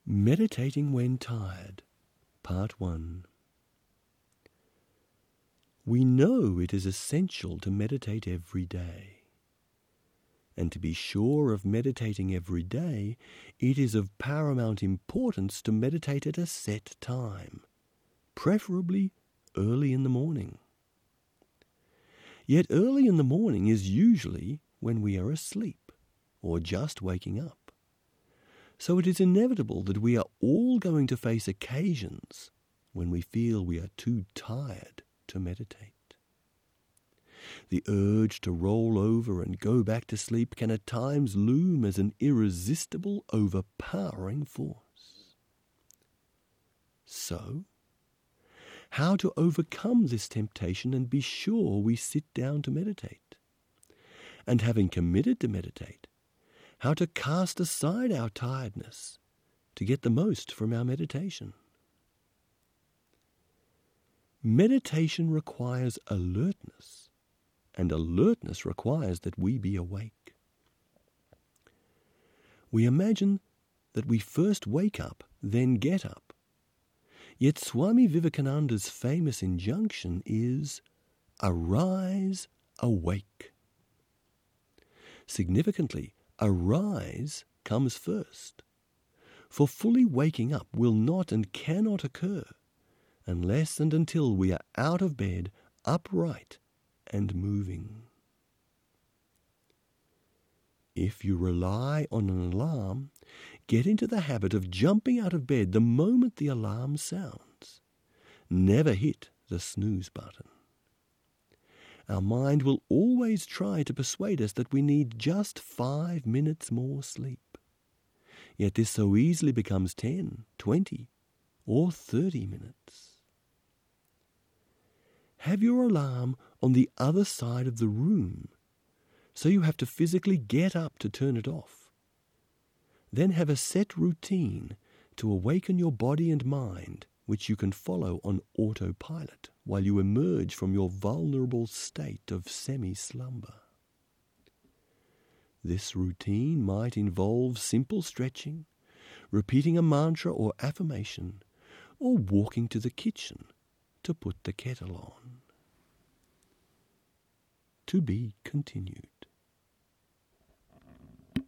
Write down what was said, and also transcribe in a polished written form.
Meditating when tired, Part 1. We know it is essential to meditate every day. And to be sure of meditating every day, it is of paramount importance to meditate at a set time, preferably early in the morning. Yet early in the morning is usually when we are asleep or just waking up. So it is inevitable that we are all going to face occasions when we feel we are too tired to meditate. The urge to roll over and go back to sleep can at times loom as an irresistible, overpowering force. So, how to overcome this temptation and be sure we sit down to meditate? And having committed to meditate, how to cast aside our tiredness to get the most from our meditation. Meditation requires alertness, and alertness requires that we be awake. We imagine that we first wake up, then get up. Yet Swami Vivekananda's famous injunction is, "Arise, awake." Significantly, arise comes first, for fully waking up will not and cannot occur unless and until we are out of bed, upright and moving. If you rely on an alarm, get into the habit of jumping out of bed the moment the alarm sounds. Never hit the snooze button. Our mind will always try to persuade us that we need just 5 minutes more sleep. Yet this so easily becomes 10, 20, or 30 minutes. Have your alarm on the other side of the room, so you have to physically get up to turn it off. Then have a set routine to awaken your body and mind, which you can follow on autopilot while you emerge from your vulnerable state of semi-slumber. This routine might involve simple stretching, repeating a mantra or affirmation, or walking to the kitchen to put the kettle on. To be continued.